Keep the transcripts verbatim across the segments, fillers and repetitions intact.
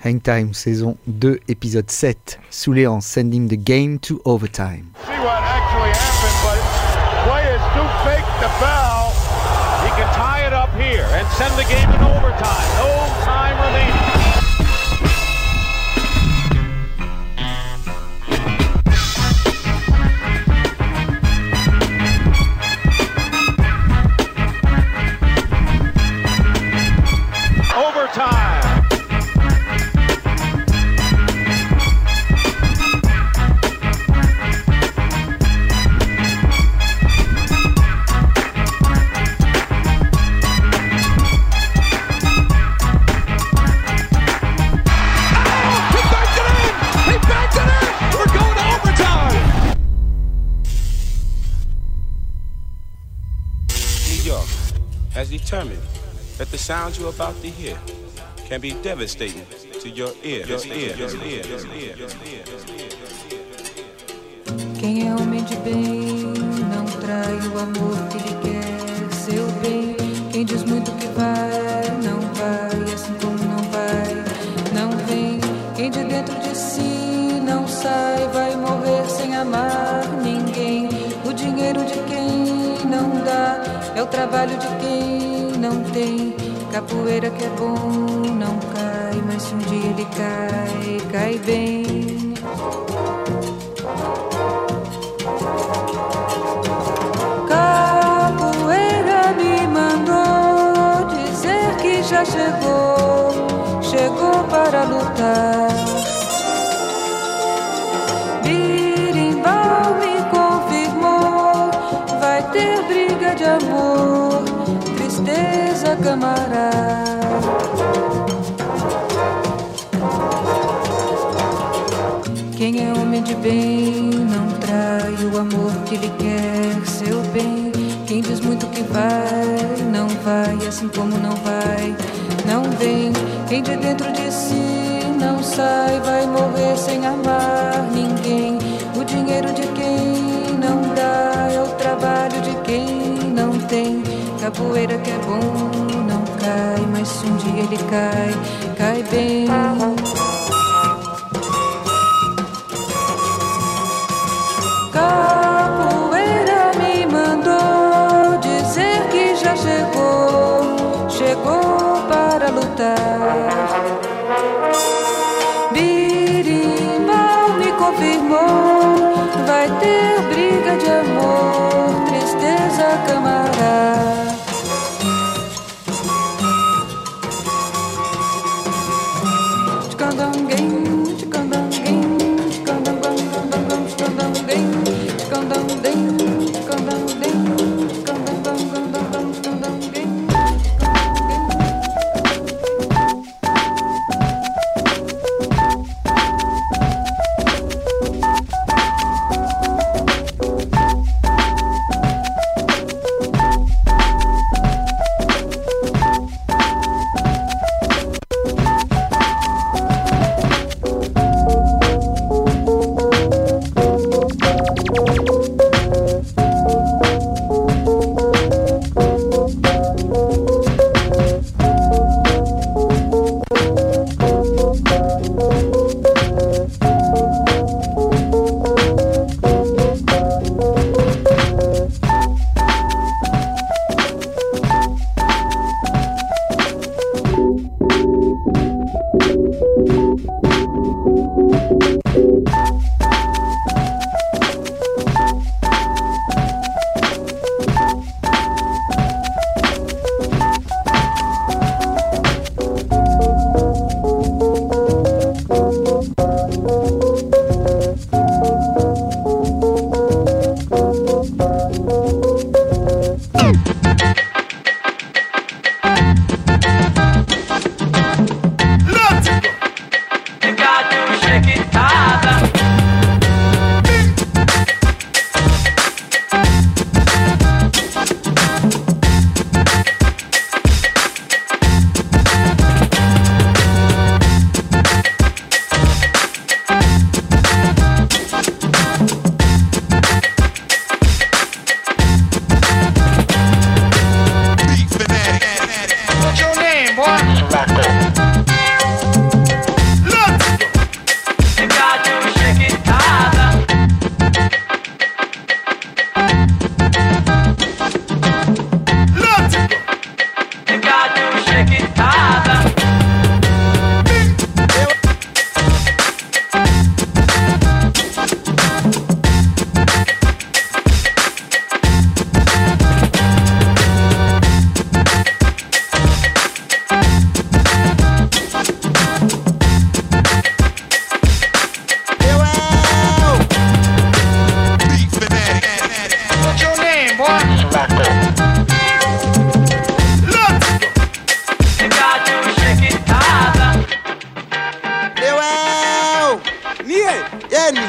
Hangtime, saison deux, épisode sept. Souléan sending the game to overtime. See what actually happened, but play is too fake to foul. He can tie it up here and send the game in overtime. No time remaining. Has determined that the sounds you're about to hear can be devastating to your ear. Your ear, your ear, your ear, your ear. Quem é homem de bem não trai o amor que lhe quer seu bem. Quem diz muito que vai, não vai, assim como não vai, não vem. Quem de dentro de si não sai, vai morrer sem amar ninguém. O dinheiro de quem não dá é o trabalho de quem não tem. Capoeira que é bom não cai, mas se um dia ele cai, cai bem. Capoeira me mandou dizer que já chegou, chegou para lutar. Birimbau me confirmou, vai ter briga de amor, tristeza camarada. Quem é homem de bem não trai o amor que lhe quer seu bem. Quem diz muito que vai, não vai, assim como não vai, não vem. Quem de dentro de si não sai, vai morrer sem amar ninguém. O dinheiro de quem não dá é o trabalho de quem não tem. Capoeira que é bom não cai, mas se um dia ele cai, cai bem. Capoeira me mandou dizer que já chegou, chegou para lutar. Birimbau me confirmou, vai ter briga de amor, tristeza camarada. Shake it, Oye, Jenny.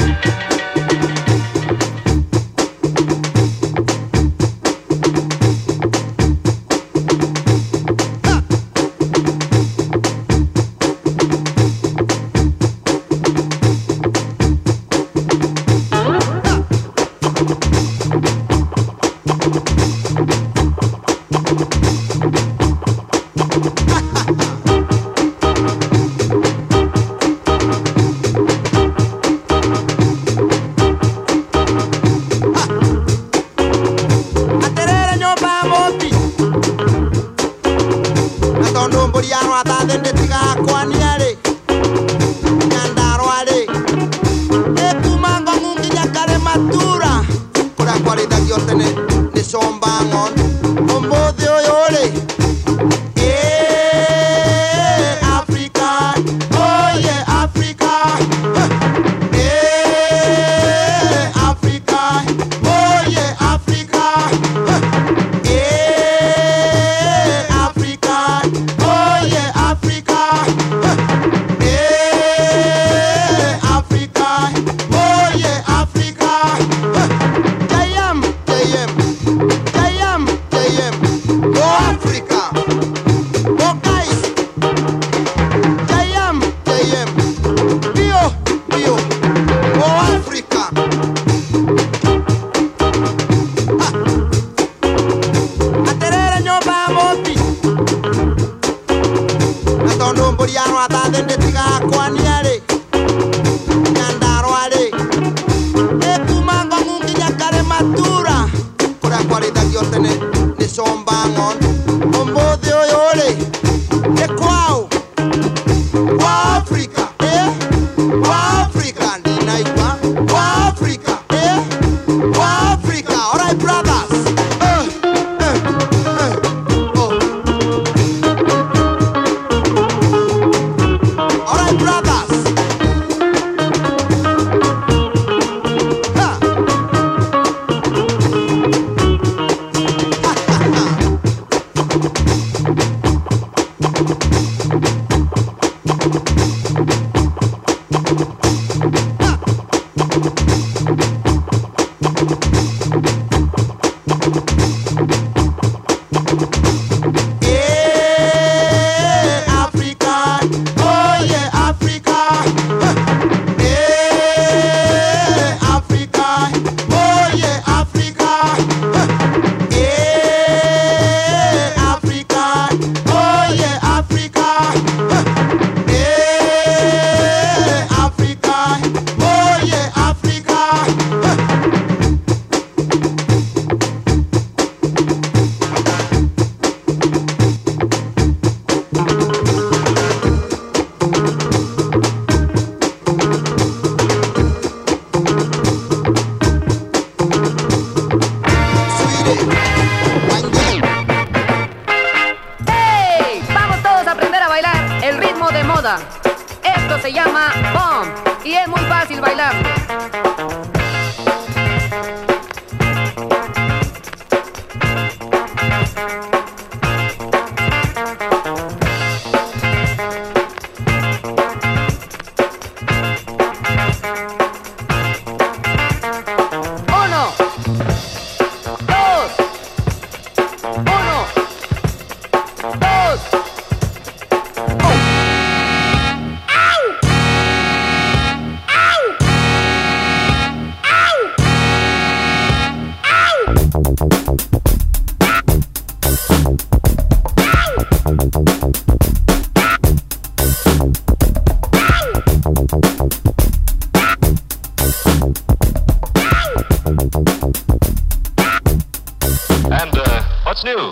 Esto se llama Bomb y es muy fácil bailarlo. And uh, what's new?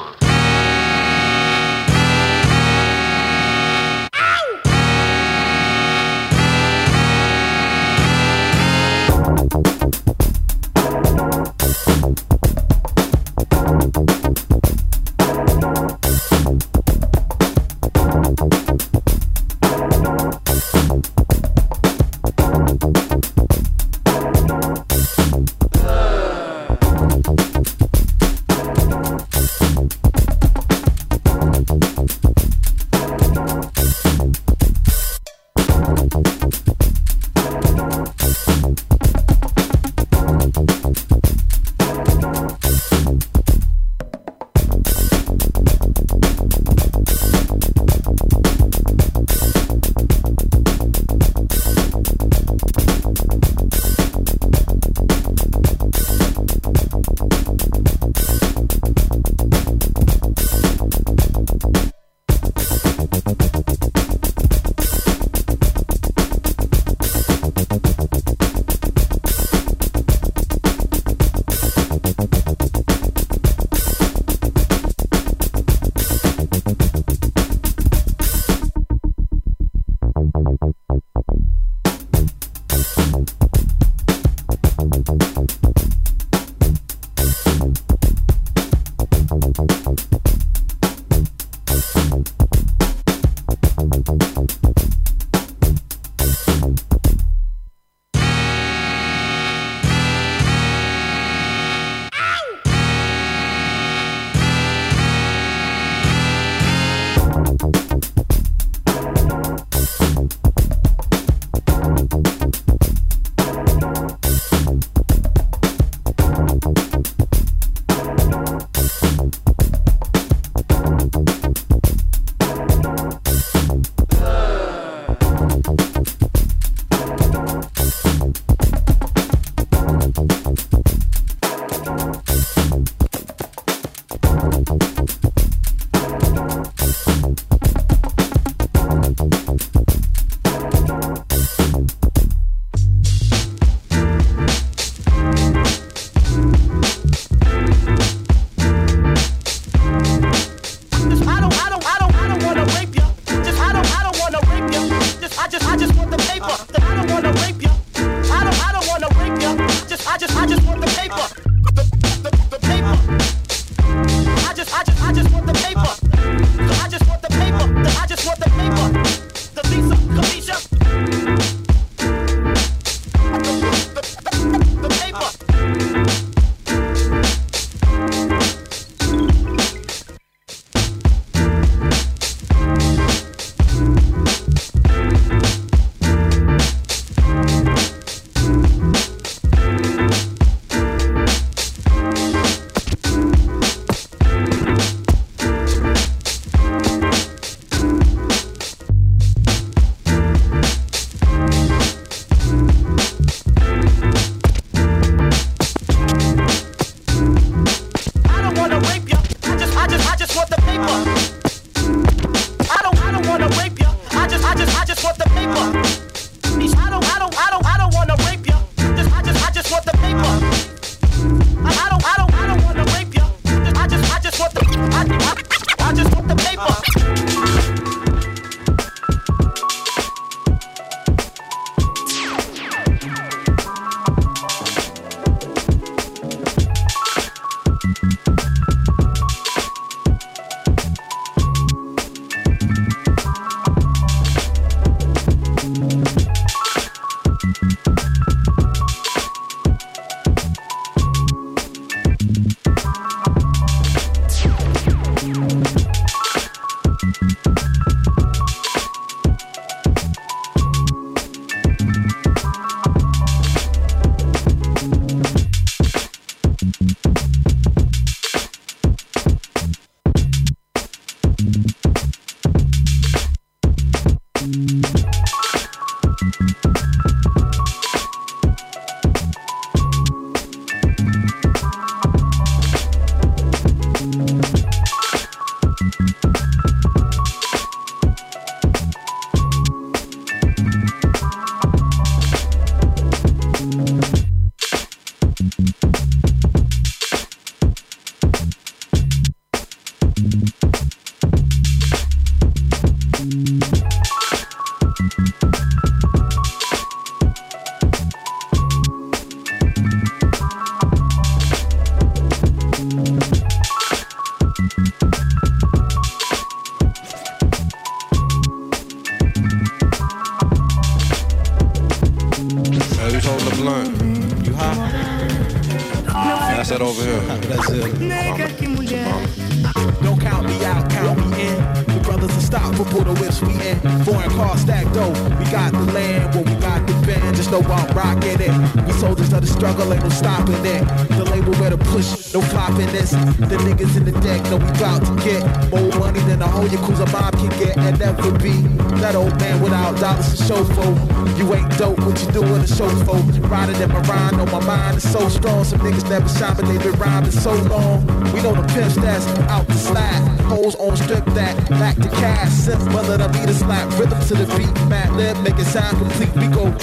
The niggas in the deck know we bout to get more money than the whole Yakuza mob can get and never be. That old man without dollars to show for. You ain't dope, what you doing to show for? Riding in my rhyme, on my mind is so strong. Some niggas never shine, but they been rhyming so long. We know the pimps that's out the slide. Hoes on strip that, back to cash. Simple mother the beat a slap, rhythm to the beat. Mad lib, make it sound complete. We go.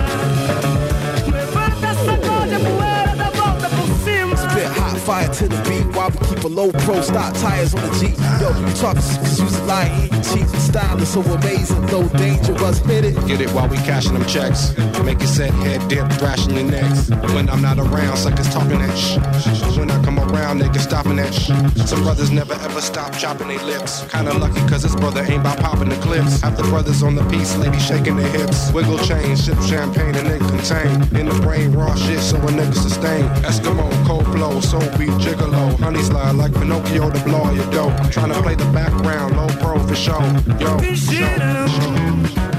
Fire to the beat. beat while we keep a low pro, stop tires on the Jeep. Yo, you talking cause you lying, you cheap and stylish, so amazing, though dangerous, hit it. Get it while we cashing them checks. Make it set, head dip, thrashing your necks. When I'm not around, suckers talking that shh. When I come around, niggas stopping that shh. Some brothers never ever stop chopping their lips. Kinda lucky cause this brother ain't about popping the clips. Half the brothers on the piece, lady shaking their hips. Wiggle chain, sip champagne and it contain. In the brain, raw shit so a nigga sustain. Eskimo, cold flow, soul beat, gigolo. Honey slide like Pinocchio to blow your dough. I'm trying to play the background, low pro for show. Yo, show, show.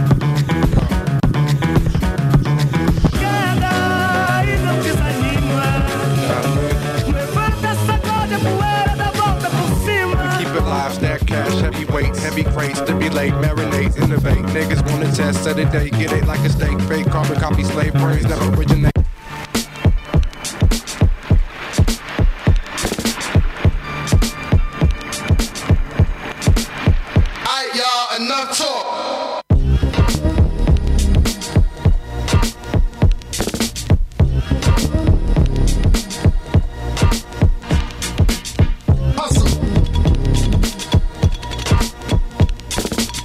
Heavyweight, heavy crate, stimulate, marinate, innovate. Niggas wanna test, set a day, get it like a steak. Fake carbon copy, slave brains, never originate. Alright, y'all, enough talk.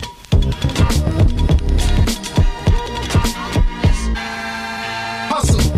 Hustle.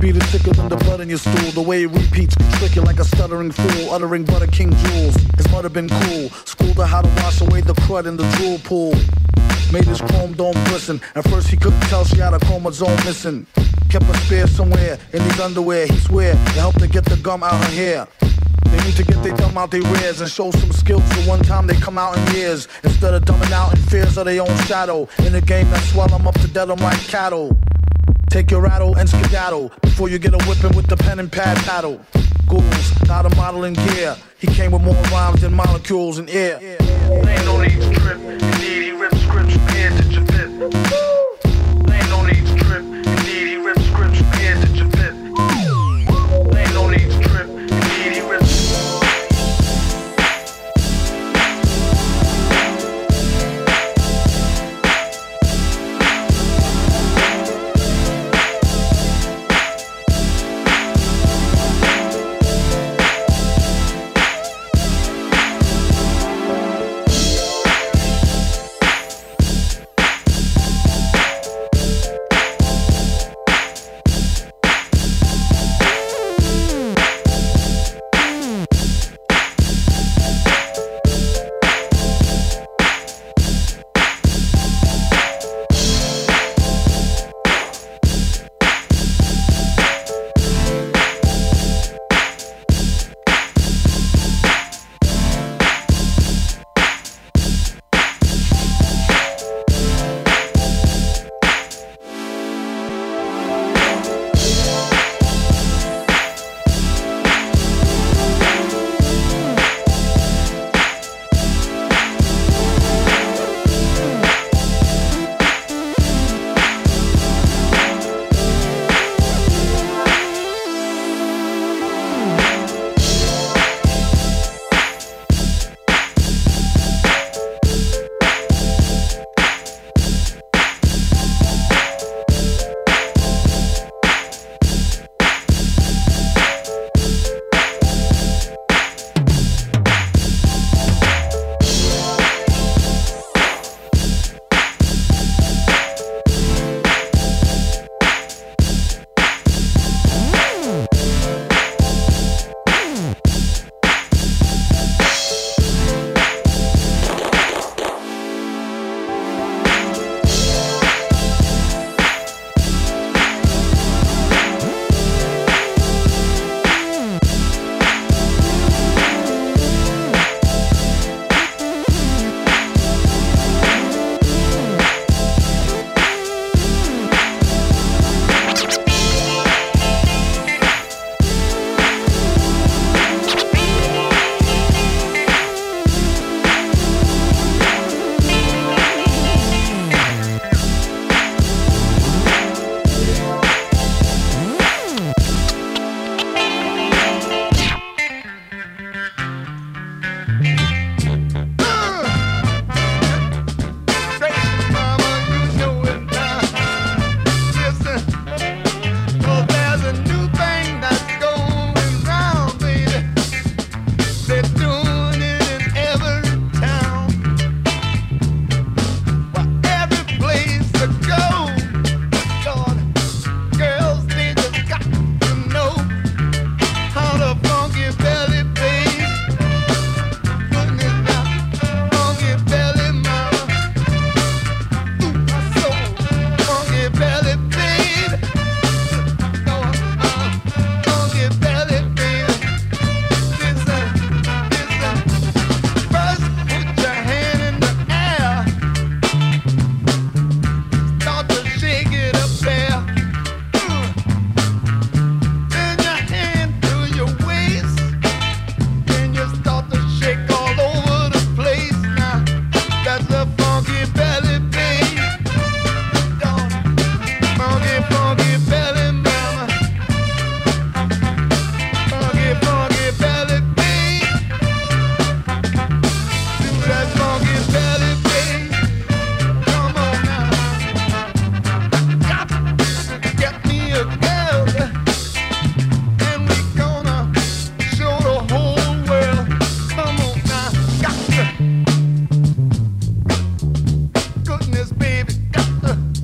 beat is thicker than the blood in your stool. The way it repeats, trick you like a stuttering fool, uttering butter king jewels. His mother been cool, schooled her how to wash away the crud in the drool pool. Made his chrome dome glisten. At first he couldn't tell she had a chromosome missing. Kept a spare somewhere in his underwear. He swear it helped her get the gum out her hair. They need to get their thumb out their rears and show some skills for one time they come out in years. Instead of dumbing out in fears of their own shadow. In a game that swell them up to dead them like cattle. Take your rattle and skedaddle before you get a whipping with the pen and pad paddle. Ghouls, not a model in gear. He came with more rhymes than molecules in air. Ain't no need to trip. Indeed, he ripped scripts from here to Japan. Ain't no need to trip. Indeed, he ripped scripts from here to Japan. Ain't no need to trip. Indeed, he ripped.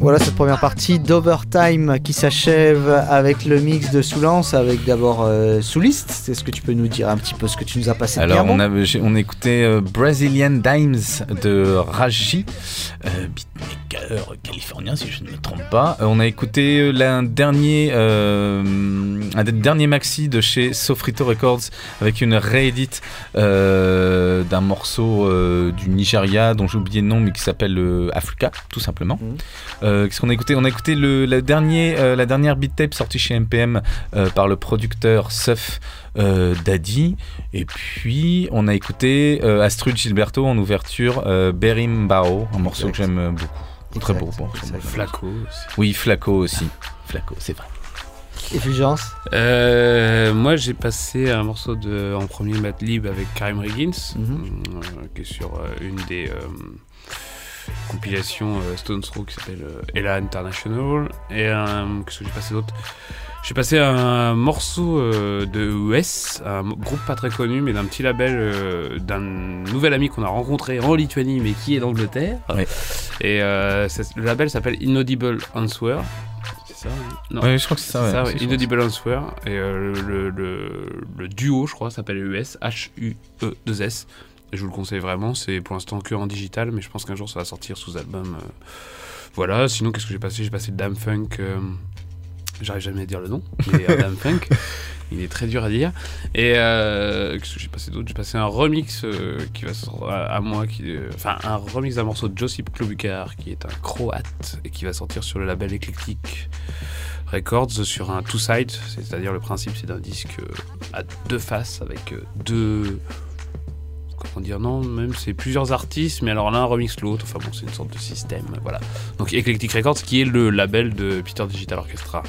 Voilà cette première partie d'Overtime qui s'achève avec le mix de Soulance, avec d'abord euh, Souliste. Est-ce que tu peux nous dire un petit peu ce que tu nous as passé? Alors on a, on a écouté euh, Brazilian Dimes de Raji, euh, beatmaker californien si je ne me trompe pas. Euh, on a écouté euh, l'un dernier, euh, un des derniers maxi de chez Sofrito Records avec une réédite euh, d'un morceau euh, du Nigeria dont j'ai oublié le nom mais qui s'appelle euh, Africa tout simplement. Mmh. Euh, qu'est-ce qu'on a écouté? On a écouté le, la, dernier, euh, la dernière beat tape sortie chez M P M euh, par le producteur Suf euh, Daddy. Et puis on a écouté euh, Astrud Gilberto en ouverture, euh, Berimbao, un morceau exact. Que j'aime beaucoup. Exact. Très beau. Bon, Flaco aussi. Oui, Flaco aussi. Flaco, c'est vrai. Et Fulgence euh, Moi j'ai passé un morceau de, en premier Mad Lib avec Karim Riggins, mm-hmm. euh, qui est sur euh, une des. Euh, compilation euh, Stones Throw qui s'appelle euh, Ella International. Et euh, qu'est-ce que j'ai passé d'autre? J'ai passé un morceau euh, de U S, un groupe pas très connu mais d'un petit label euh, d'un nouvel ami qu'on a rencontré en Lituanie mais qui est d'Angleterre. Ouais. Et euh, le label s'appelle Inaudible Answer. C'est ça hein? Non. Oui, je crois que c'est ça. C'est ouais, ça ouais. Inaudible Answer. Et euh, le, le, le duo, je crois, s'appelle U S, H U E deux S. Je vous le conseille vraiment, c'est pour l'instant que en digital, mais je pense qu'un jour ça va sortir sous album. Euh, voilà, sinon qu'est-ce que j'ai passé? J'ai passé le Dame Funk, euh, j'arrive jamais à dire le nom, mais euh, Dame Funk, il est très dur à dire. Et euh, qu'est-ce que j'ai passé d'autre? J'ai passé un remix euh, qui va sortir à, à moi, qui, euh, enfin un remix d'un morceau de Josip Klobuchar, qui est un croate, et qui va sortir sur le label Eclectic Records sur un two-side, c'est-à-dire le principe c'est d'un disque à deux faces avec deux... Comment dire, non, même c'est plusieurs artistes, mais alors l'un remix l'autre, enfin bon, c'est une sorte de système, voilà. Donc Eclectic Records, qui est le label de Peter Digital Orchestra,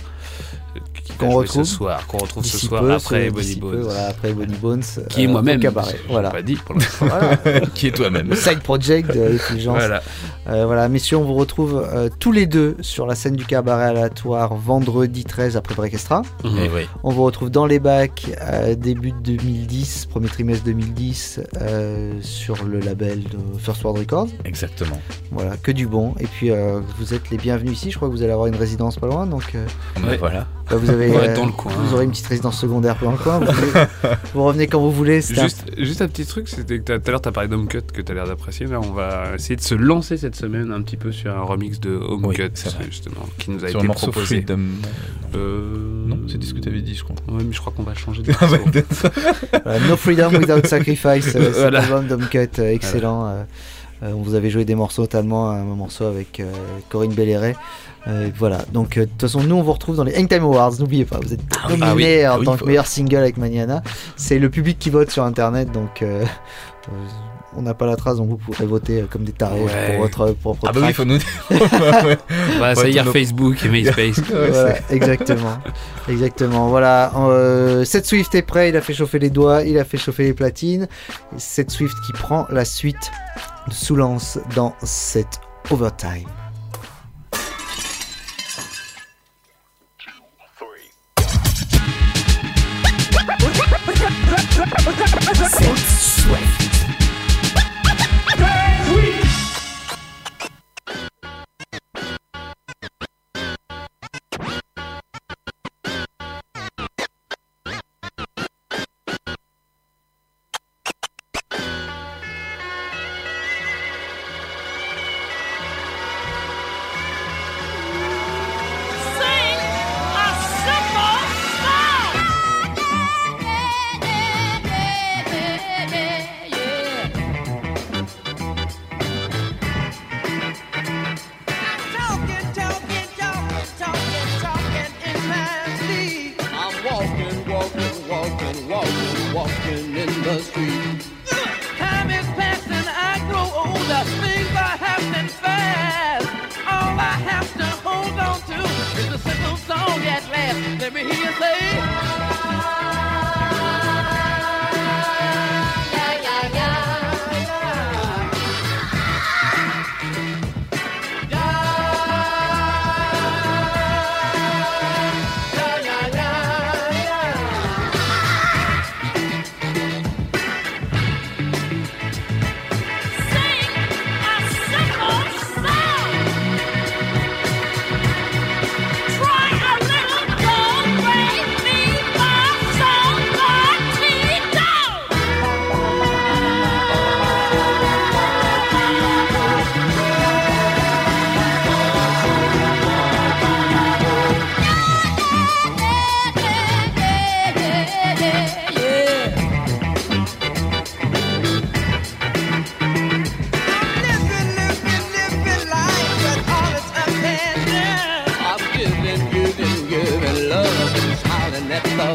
qui qu'on retrouve ce soir, qu'on retrouve ce soir peu, après Bonnie Bones. Peu, voilà, après Bonnie Bones. Qui euh, est moi-même, voilà. Pas dit pour l'instant. Voilà. Qui est toi-même. Le side project de Fulgence. Voilà. Euh, voilà, messieurs, on vous retrouve euh, tous les deux sur la scène du cabaret aléatoire vendredi treize après Breakestra. Mmh. Oui. On vous retrouve dans les bacs euh, début deux mille dix, premier trimestre deux mille dix euh, sur le label de First World Records. Exactement. Voilà, que du bon. Et puis euh, vous êtes les bienvenus ici. Je crois que vous allez avoir une résidence pas loin, donc. Euh, ouais. Voilà. Bah, vous avez, euh, dans le coin. Vous aurez une petite résidence secondaire dans le coin. Vous, pouvez, vous revenez quand vous voulez. Juste un... juste un petit truc, c'était que tout à l'heure tu as parlé d'Home Cut que tu as l'air d'apprécier. Là, on va essayer de se lancer cette semaine un petit peu sur un remix de Home oui, Cut, justement, qui nous a sur été un morceau proposé. Freedom. Euh... Non, c'est ce que tu avais dit, je crois. Ouais, mais je crois qu'on va changer de voilà, No Freedom Without Sacrifice, euh, c'est voilà. L'album d'Home Cut, euh, excellent. Voilà. Euh, on vous avait joué des morceaux, notamment un morceau avec euh, Corinne Belléret. Euh, voilà, donc de euh, toute façon, nous on vous retrouve dans les Hangtime Awards. N'oubliez pas, vous êtes ah, nominé ah oui, en ah oui, tant que faut... meilleur single avec Maniana. C'est le public qui vote sur internet, donc euh, euh, on n'a pas la trace, donc vous pourrez voter euh, comme des tarés ouais. pour votre propre. Ah bah oui, il faut nous dire. On va essayer nos... Facebook et MySpace. Voilà, exactement. Exactement. Voilà, euh, Seth Swift est prêt, il a fait chauffer les doigts, il a fait chauffer les platines. Seth Swift qui prend la suite de Soulance dans cette Overtime.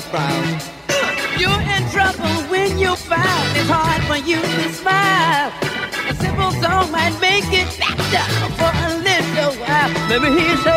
frown. You're in trouble when you found it's hard for you to smile. A simple song might make it better for a little while. Let me hear you say,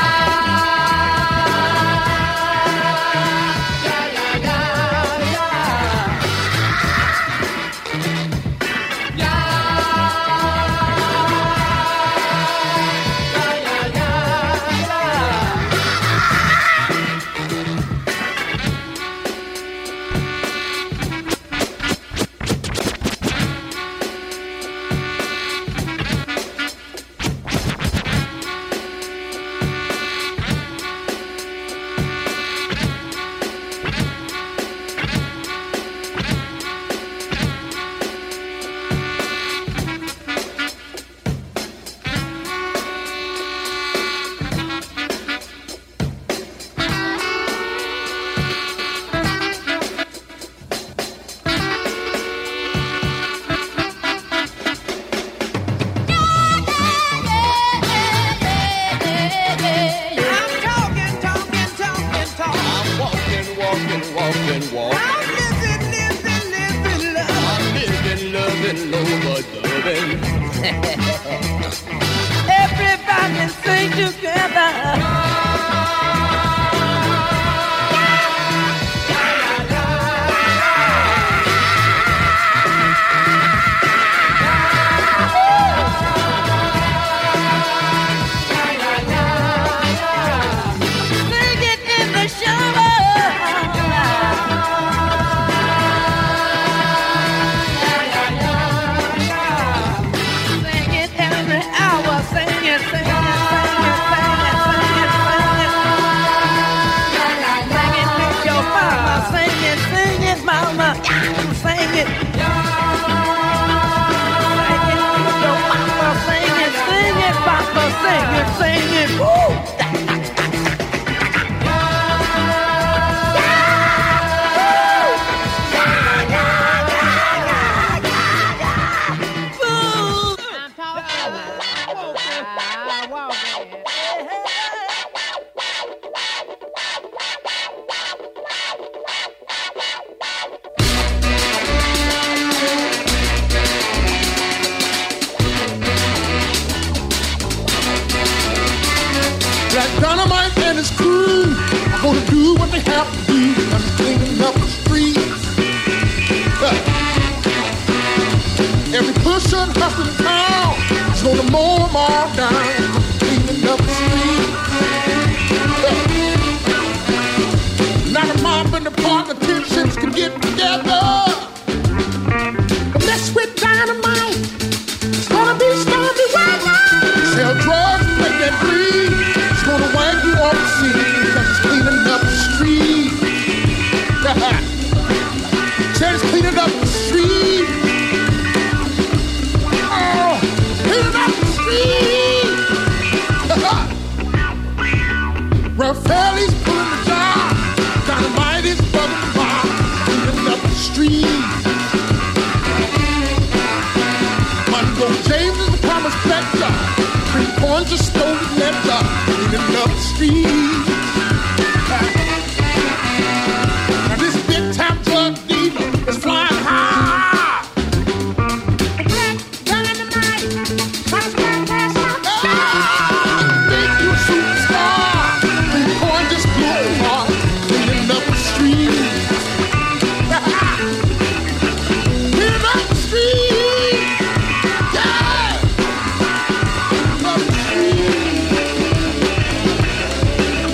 everybody sing together. Sing it in the shower. Mama, sing it. Sing it. Yo, mama, sing it, sing it, papa, sing it, sing it. Woo! Dynamite and his crew are gonna do what they have to do. I'm cleaning up the streets. Uh, every pusher and hustler in town is gonna mow them all down. I'm cleaning up the streets. Uh, now the mob and the politicians can get together. But mess with dynamite, it's gonna be stormy weather. Sell drugs, make that breed. Gonna wipe you off the scene, cause it's cleaning up the street. Said it's cleaning up the street. Oh, cleaning up the street. Raffaelle's pulling the job. Dynamite is bugging the bar. Cleaning up the street. Mongo James is the promised specter. Three points of stolen letter. Cleaning up the street. Now this big time drug dealer is flying high. Dynamite, make you a superstar. Three points just blew apart. Cleaning up the street. Cleaning up the street. Yeah. Cleaning up the street.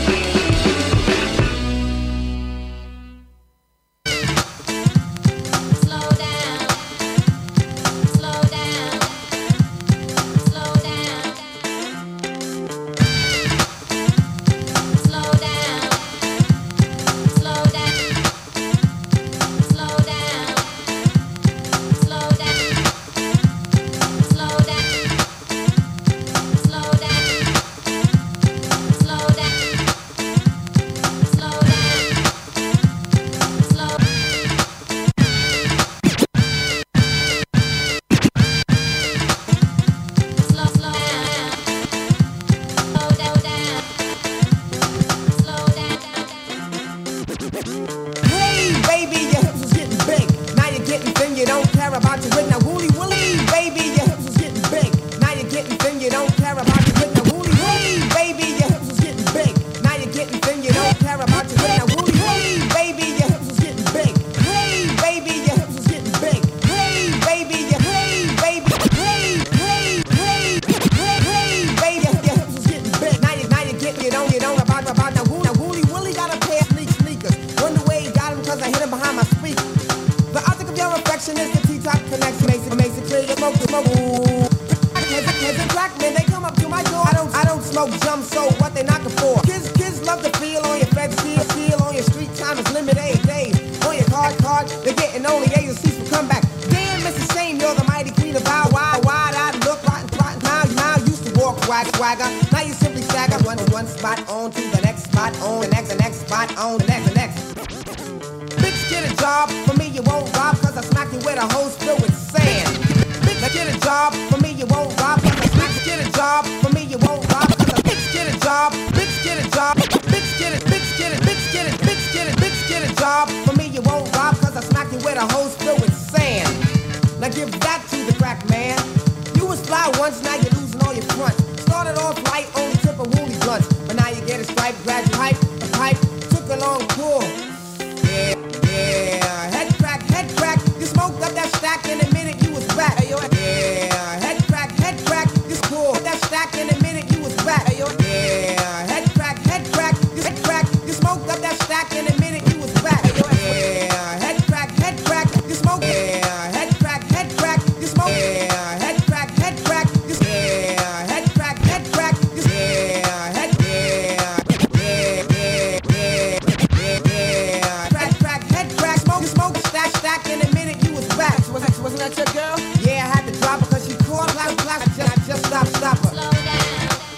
you're knocking for. Kids, kids love to feel on your fed feel, feel on your street time is limited days. On your card, card, they're getting only A's and C's for comeback. Damn, it's a shame you're the mighty queen of our wide, wide-eyed look, rotten, rotten. Now, now you used to walk swag, swagger. Now you simply stagger one, one spot on to the next spot on the next, the next spot on the next, the next. Bitch, get a job. For me, you won't rob, cause I smack you with a hose filled with sand. Bitch, get a job. For me, you won't rob, cause I bitch, get a job. For me, you won't rob, cause I bitch, get a job. Bitch, get a job. Bitch, get it, bitch, get it, bitch, get it, bitch, get it, bitch, get a job. For me, you won't rob, cause I smack you with a hose filled with sand. Now give that to the crack man. You was fly once, now you're losing all your front. Started off light, only tip of woolly blunts. But now you get a stripe, grab your hype, a pipe, took a long pull. Yeah, yeah, head crack, head crack. You smoked up that stack in a minute, you was back. Yeah, head crack, head crack. You cool that stack in a minute, you was back. Yeah, head crack, head crack. You head crack. You smoked up that stack in a minute, you was back. Yeah, head crack, head crack. You smoked. Yeah, head crack, head crack. You smoked. Yeah, head crack, head crack. You yeah, head crack, head crack. You yeah, head yeah, yeah, yeah, yeah, yeah. Crack, crack, head crack. Smoke, you smoke stack, stack in a minute, you was back. Was that, wasn't that your girl? Yeah, I had to drop her cause she caught black, black. I just, I just stopped, stop her. Slow down.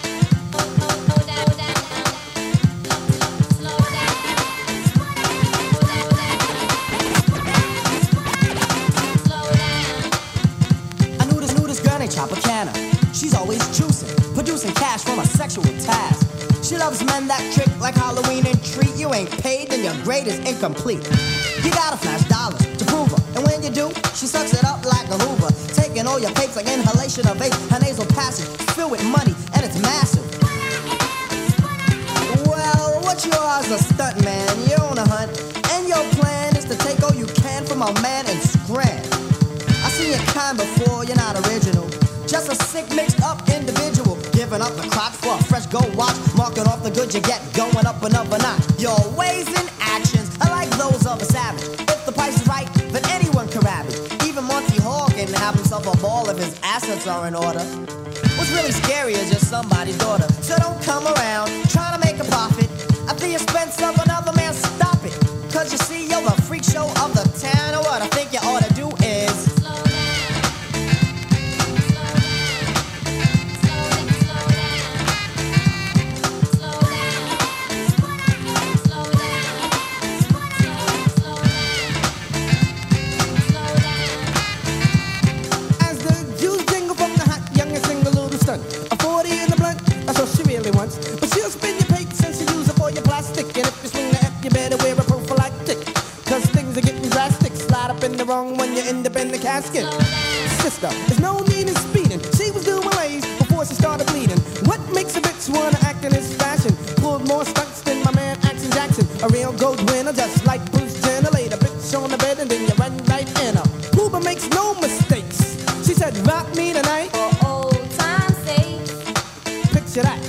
Chopper canner. She's always juicing, producing cash from a sexual task. She loves men that trick like Halloween and treat. You ain't paid, then your grade is incomplete. You gotta flash dollars to prove her, and when you do, she sucks it up like a Hoover, taking all your papes like inhalation of vape. Her nasal passage filled with money, and it's massive. Well, what you are is a stunt man. You're on a hunt, and your plan is to take all you can from a man and scram. I seen your kind before, you're not original. Just a sick, mixed up individual. Giving up the crotch for a fresh gold watch. Marking off the good you get, going up another notch. Your ways and actions are like those of a savage. If the price is right, then anyone can rap it. Even Monty Hall can have himself a ball if his assets are in order. What's really scary is just somebody's daughter. So don't come around trying to make a profit at the expense of another man. Stop it. Cause you see, you're the freak show of the town. And what I think you ought to do is once, but she'll spin your paint since you use it for your plastic. And if you swing the F, you better wear a prophylactic. Cause things are getting drastic. Slide up in the wrong when you end up in the casket. Sister, there's no need in speeding. She was doing lays before she started bleeding. What makes a bitch wanna act in this fashion? Pulled more stunts than my man Action Jackson. A real gold winner, just like Bruce Jenner. Laid a bitch on the bed and then you run right in her. Pooba makes no mistakes. She said, rock me tonight. For old time's sake. Picture that.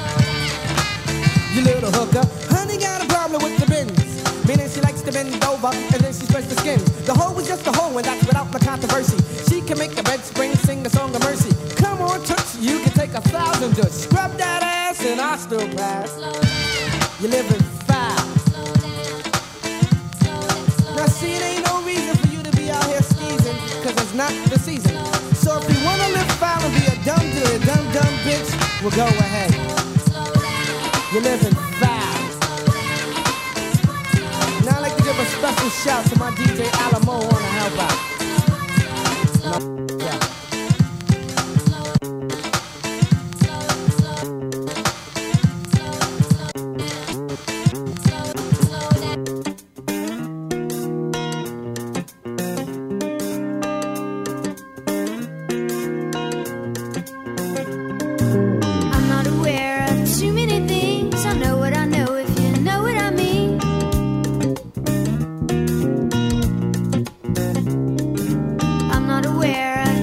You little hooker, honey got a problem with the bins. Meaning she likes to bend over and then she spreads the skins. The hoe was just a hoe and that's without the controversy. She can make a bed spring, sing a song of mercy. Come on, touch, you can take a thousand just scrub that ass and I still pass. You're living fast. Now see, it ain't no reason for you to be out here skeezing, cause it's not the season. So if you wanna live foul and be a dumb dude, a dumb dumb bitch, well go ahead. You're living fast. Now I'd like to give a special shout to my D J Alamo on the help out. No, yeah. I'm not aware of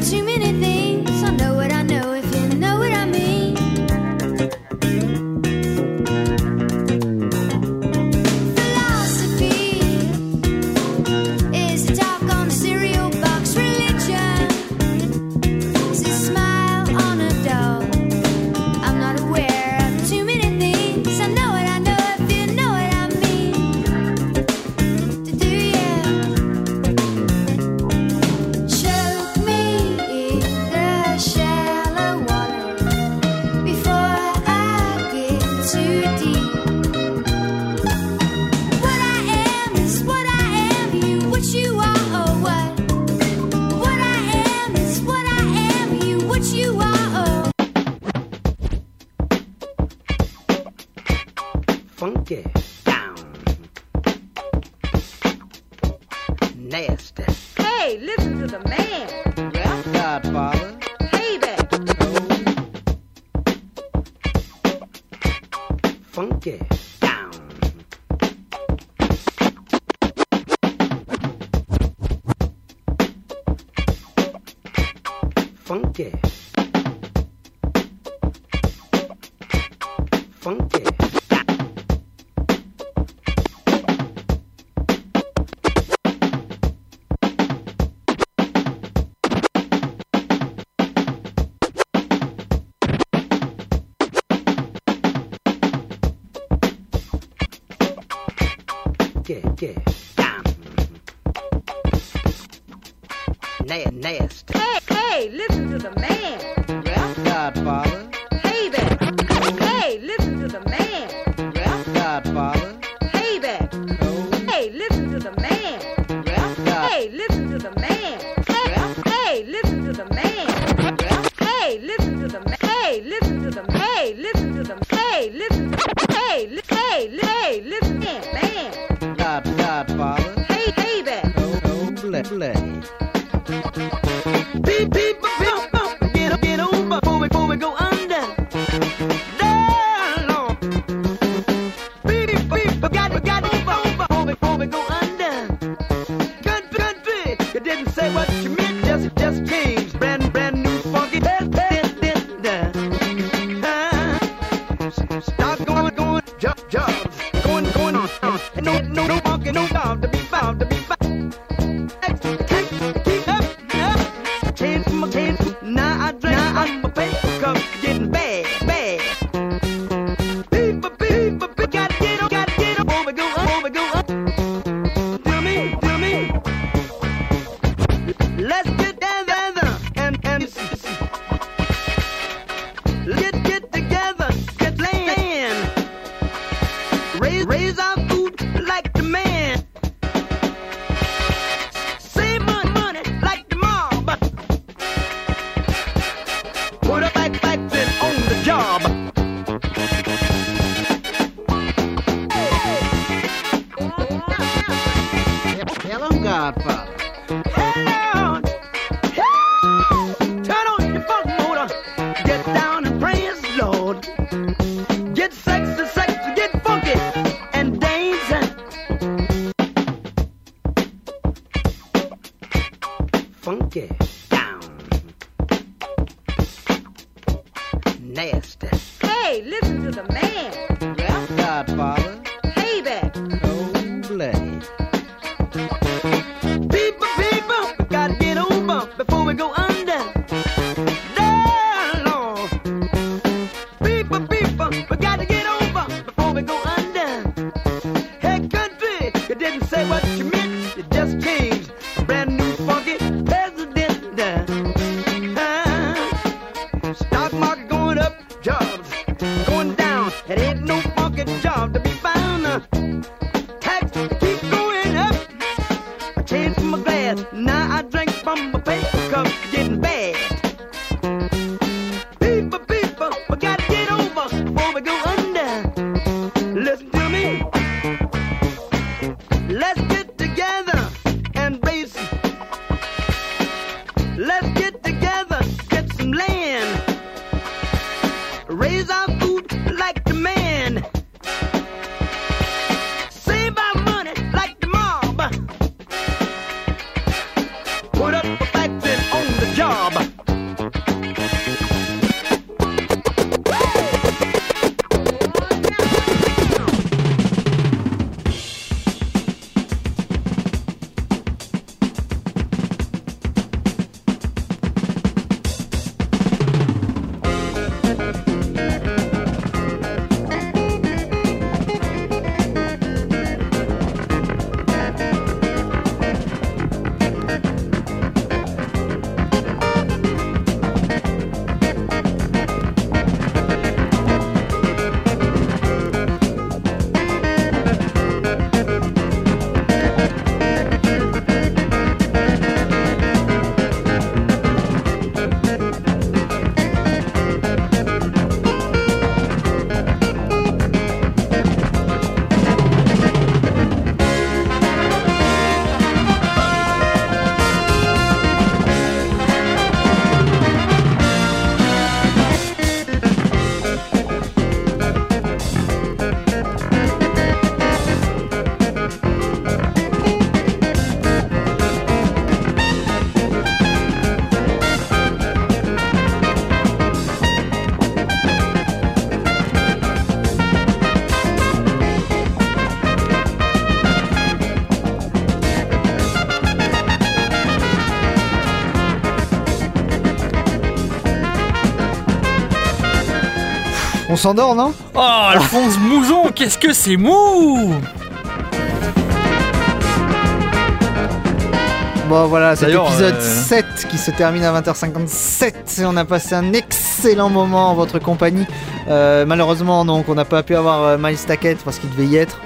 Funky down. Nasty. Hey, listen to the man. Well, Godfather. Hey there. Funky down. Funky. Funky. Get, get down. Na- nasty. Hey, hey, listen to the man. Well, Godfather. Hey there. Hey, listen to the man. Well, Godfather. Hey there. Hey, listen to the man. Well, God. Hey, listen to the man. Hey, hey, listen to the man. Hey, listen to the man. Hey, listen to the man. Hey, listen to the Hey, listen. Hey, li- hey, li- hey, listen, man. God, Godfather. Hey, hey there. Oh, oh, play, play. Beep, beep, beep, beep. Get up, get over before we, before we go under. Down, Lord. Beep, beep, beep. Got, got over before we, before we go under. Good, good, good. You didn't say what you meant, just, just changed. Brand, brand new funky. Start going, going, job, jobs. Going, going on. And no, no, no funky, no bound to be found, to be found. Keep up, up. Change my change. Now I drink, now I'm a paper cup. Getting bad, bad. People, people, people. Gotta get up, gotta get up. Before we go up, before we go up. Do me, do me. Let's get together and, and Get, get together, get land. Raise, raise our food like the man. Save money, money like the mob. Put a back, back then on the job. Hello, Godfather. Hello. Turn on your funk motor. Get down and praise the Lord. Get sexy, sexy, get funky and dance. Funky down. Nasty. Hey, listen to the man. Well, Godfather. Hey there. Oh, play. People, people, we gotta get over before we go under. Down, Lord. People, people, we gotta get over. On s'endort, non? Oh, Alphonse Mouzon, qu'est-ce que c'est mou! Bon voilà, cet D'ailleurs, épisode euh... sept qui se termine à vingt heures cinquante-sept. On a passé un excellent moment en votre compagnie. Euh, malheureusement, donc, on n'a pas pu avoir euh, Miles Tackett parce qu'il devait y être.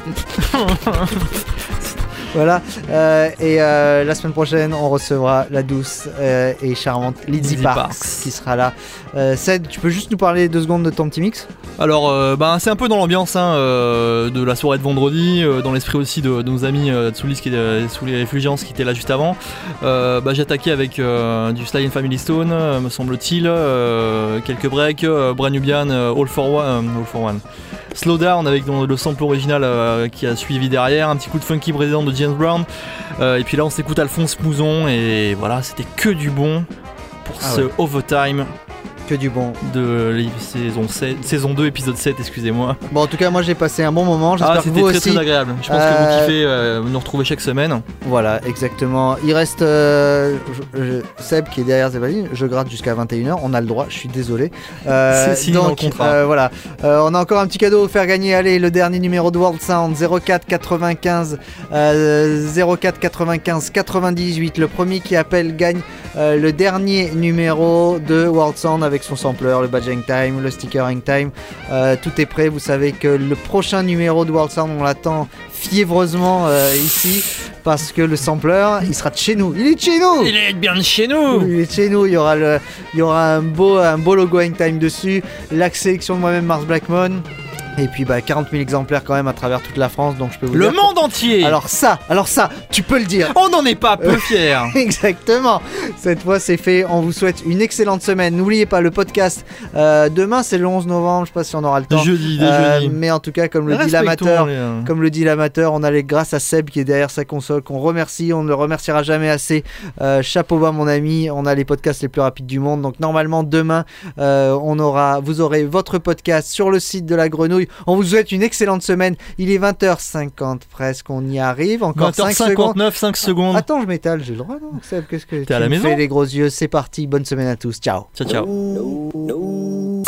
Voilà, euh, et euh, la semaine prochaine, on recevra la douce euh, et charmante Lizzie Parks, Parks qui sera là. Euh, Ced, tu peux juste nous parler deux secondes de ton petit mix? Alors, euh, bah, c'est un peu dans l'ambiance hein, euh, de la soirée de vendredi, euh, dans l'esprit aussi de, de nos amis euh, Tsoulis qui étaient, sous les Réfugians qui étaient là juste avant. Euh, bah, j'ai attaqué avec euh, du Sly and Family Stone, euh, me semble-t-il, euh, quelques breaks, euh, Brand Nubian, euh, All for One, euh, All for One. Slow Down avec le sample original euh, qui a suivi derrière, un petit coup de funky brésilien de James Brown, euh, et puis là on s'écoute Alphonse Mouzon, et voilà, c'était que du bon pour ah ce ouais. Overtime. Que du bon. De la saison, sept, saison deux, épisode sept, excusez-moi. Bon, en tout cas, moi j'ai passé un bon moment. J'espère ah, que vous très, aussi. C'était très agréable. Je pense euh... que vous kiffez euh, nous retrouver chaque semaine. Voilà, exactement. Il reste euh, je, je, Seb qui est derrière Zébali. Je gratte jusqu'à vingt et une heures. On a le droit, je suis désolé. Euh, C'est signé dans le contrat. Euh, voilà. Euh, on a encore un petit cadeau à faire gagner. Allez, le dernier numéro de World Sound zéro quatre quatre-vingt-quinze euh, zéro quatre quatre-vingt-quinze quatre-vingt-dix-huit. Le premier qui appelle gagne euh, le dernier numéro de World Sound avec son sampler, le badge hang time, le sticker hang time, euh, tout est prêt. Vous savez que le prochain numéro de World Sound, on l'attend fiévreusement euh, ici parce que le sampler, il sera de chez nous. Il est de chez nous. Il est bien de chez nous. Il est de chez nous. Il y aura le, il y aura un beau, un beau logo hang time dessus, la sélection de moi-même Mars Blackmon. Et puis bah quarante mille exemplaires quand même à travers toute la France, donc je peux vous le dire monde que... entier. Alors ça, alors ça, tu peux le dire. On n'en est pas peu fiers. Exactement. Cette fois c'est fait. On vous souhaite une excellente semaine. N'oubliez pas le podcast. Euh, demain c'est le onze novembre. Je sais pas si on aura le temps. Jeudi, euh, jeudi. Mais en tout cas comme le dit l'amateur, comme le dit l'amateur, on a les grâce à Seb qui est derrière sa console qu'on remercie. On ne le remerciera jamais assez. Euh, chapeau bas mon ami. On a les podcasts les plus rapides du monde. Donc normalement demain euh, on aura, vous aurez votre podcast sur le site de la Grenouille. On vous souhaite une excellente semaine. Il est vingt heures cinquante presque, on y arrive. Encore vingt heures cinquante-neuf, cinq secondes. Attends, je m'étale, j'ai le droit, non? Seb, qu'est-ce que t'es à la maison? Fais les gros yeux, c'est parti. Bonne semaine à tous. Ciao. Ciao, ciao. No, no.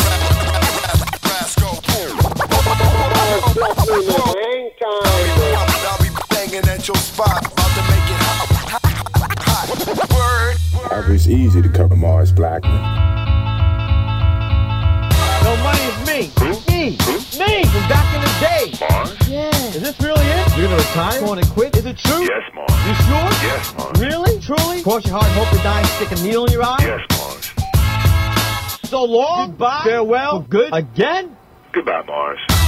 It's easy to cover Mars Blackman. No, money's me. Me. Me from back in the day. Mars? Yeah. Is this really it? You're gonna retire? Going to quit? Is it true? Yes, Mars. You sure? Yes, Mars. Really? Truly? Cross your heart and hope to die and stick a needle in your eye? Yes, Mars. So long. Goodbye. Farewell. For good. Again? Goodbye, Mars.